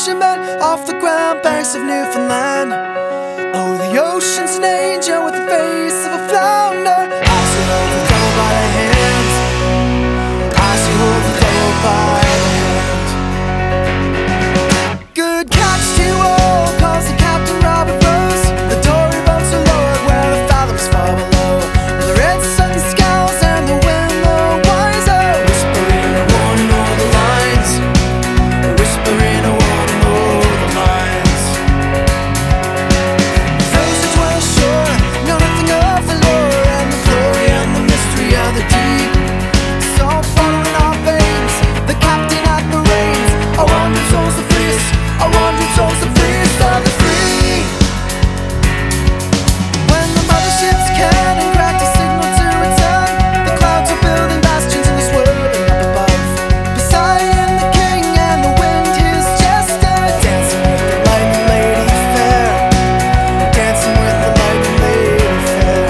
fishermen off the grand banks of Newfoundland. Oh, the ocean's an angel with the face of a flounder. I should hold the devil by the hand. I should hold the devil by the hand. Good catch to all, calls the Captain Robert Rose. The dory boats are lowered where the fathoms far below. The red sun scowls and the wind blows wiser. Whispering a warning over the lines. Whispering a warning over the lines. Those who dwell ashore know nothing of the lore and the glory and the mystery of the deep. Salt water in our veins, the captain at the reins. Our wandering souls are fleece, our wandering souls are fleece of the free. When the motherships cannon cracked a signal to return, the clouds are building bastions in this world and up above. Poseidon the king and the wind his jester, dancing with the lightning lady fair, dancing with the lightning lady fair.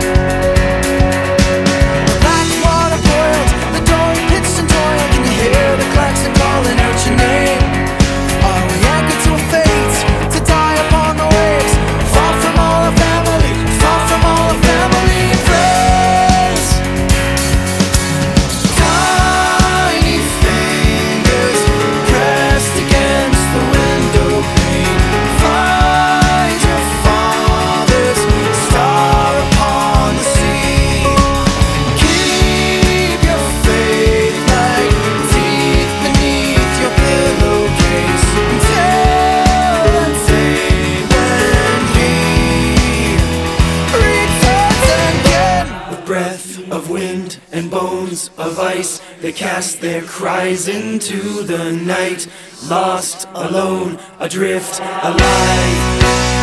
The black water boiled, the dory pitched and toiled. Can you hear the klaxon calling out your name? Are we anchored to a fate to die upon the waves? Far from all our family, far from all our family and friends. Tiny fingers pressed against the window pane. Find your father's star upon the sea. Keep your faith like teeth beneath your pillowcase until the day when he returns again. With breath of wind and bones of ice, they cast their cries into the night. Lost, alone, adrift, alive.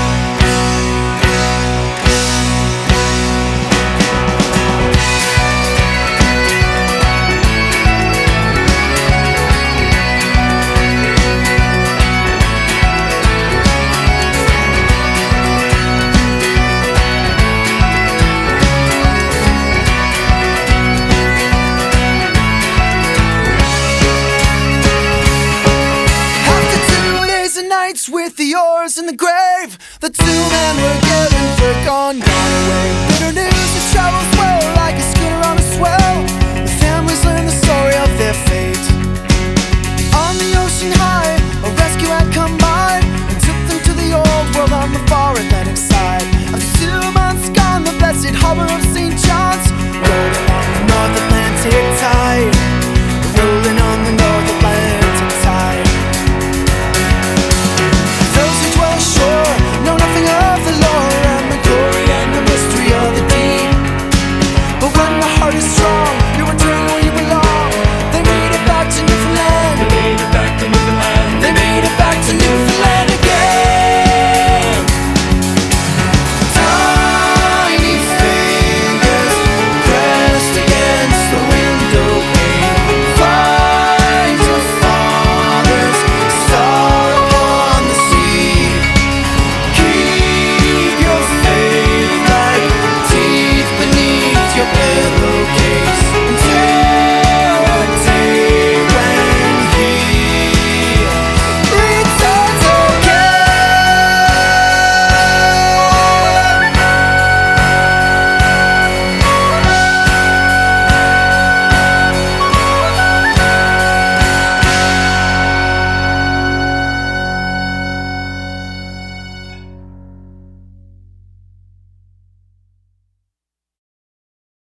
With the oars in the grave, the two men were given for gone away. Bitter news that travels well like a schooner on a swell. The families learn the story of their fate. On the ocean high, a rescue had come by and took them to the old world on the far Atlantic side. Of 2 months gone, the blessed harbor of St. John.